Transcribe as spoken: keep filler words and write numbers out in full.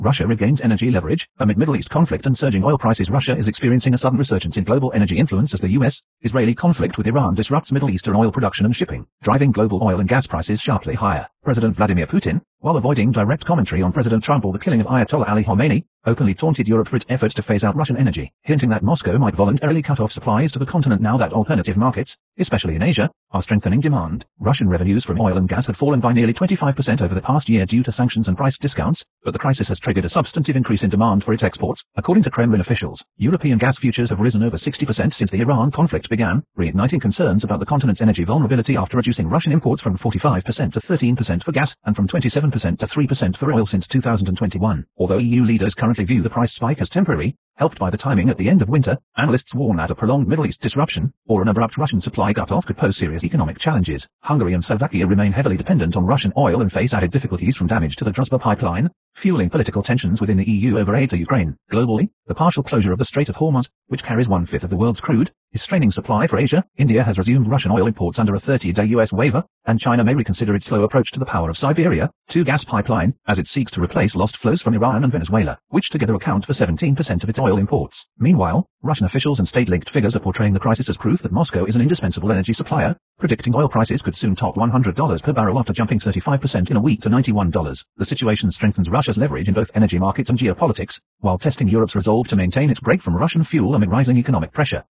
Russia regains energy leverage. Amid Middle East conflict and surging oil prices, Russia is experiencing a sudden resurgence in global energy influence as the U S-Israeli conflict with Iran disrupts Middle Eastern oil production and shipping, driving global oil and gas prices sharply higher. President Vladimir Putin, while avoiding direct commentary on President Trump or the killing of Ayatollah Ali Khamenei, openly taunted Europe for its efforts to phase out Russian energy, hinting that Moscow might voluntarily cut off supplies to the continent now that alternative markets, especially in Asia, are strengthening demand. Russian revenues from oil and gas had fallen by nearly twenty-five percent over the past year due to sanctions and price discounts, but the crisis has triggered a substantive increase in demand for its exports. According to Kremlin officials, European gas futures have risen over sixty percent since the Iran conflict began, reigniting concerns about the continent's energy vulnerability after reducing Russian imports from forty-five percent to thirteen percent for gas and from twenty-seven percent to three percent for oil since two thousand twenty-one. Although E U leaders currently view the price spike as temporary, helped by the timing at the end of winter, analysts warn that a prolonged Middle East disruption or an abrupt Russian supply cut-off could pose serious economic challenges. Hungary and Slovakia remain heavily dependent on Russian oil and face added difficulties from damage to the Druzhba pipeline, fueling political tensions within the E U over aid to Ukraine. Globally, the partial closure of the Strait of Hormuz, which carries one-fifth of the world's crude, is straining supply for Asia. India has resumed Russian oil imports under a thirty-day U S waiver, and China may reconsider its slow approach to the Power of Siberia, two gas pipeline, as it seeks to replace lost flows from Iran and Venezuela, which together account for seventeen percent of its oil imports. Meanwhile, Russian officials and state-linked figures are portraying the crisis as proof that Moscow is an indispensable energy supplier, predicting oil prices could soon top one hundred dollars per barrel after jumping thirty-five percent in a week to ninety-one dollars. The situation strengthens Russia's leverage in both energy markets and geopolitics, while testing Europe's resolve to maintain its break from Russian fuel amid rising economic pressure.